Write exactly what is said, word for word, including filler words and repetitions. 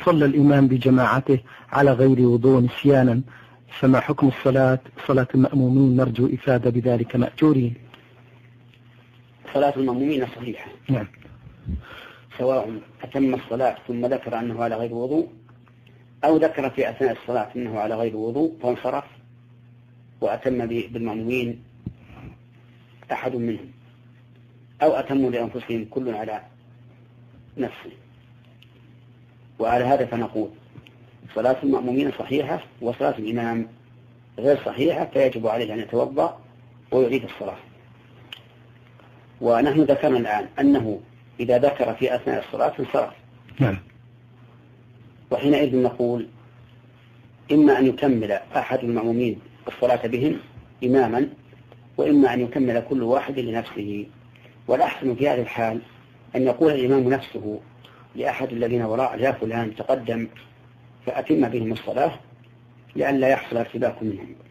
صلى الإمام بجماعته على غير وضوء نسيانا، فما حكم الصلاة صلاة المأمومين؟ نرجو إفادة بذلك مأجورين. صلاة المأمومين صحيحة. نعم. سواء أتم الصلاة ثم ذكر أنه على غير وضوء، أو ذكر في أثناء الصلاة أنه على غير وضوء فانصرف وأتم بالمأمومين أحد منهم، أو أتموا لأنفسهم كل على نفسه. وعلى هذا فنقول صلاة المأمومين صحيحة وصلاة الإمام غير صحيحة، فيجب عليه أن يتوضأ ويعيد الصلاة. ونحن ذكرنا الآن أنه إذا ذكر في أثناء الصلاة انصرف. نعم. وحينئذ نقول إما أن يكمل أحد المأمومين الصلاة بهم إماما، وإما أن يكمل كل واحد لنفسه. والأحسن في هذه الحال أن يقول الإمام نفسه لأحد الذين وراء: يا فلان تقدم فأتم بهم الصلاة، لئلا يحصل ارتباك منهم.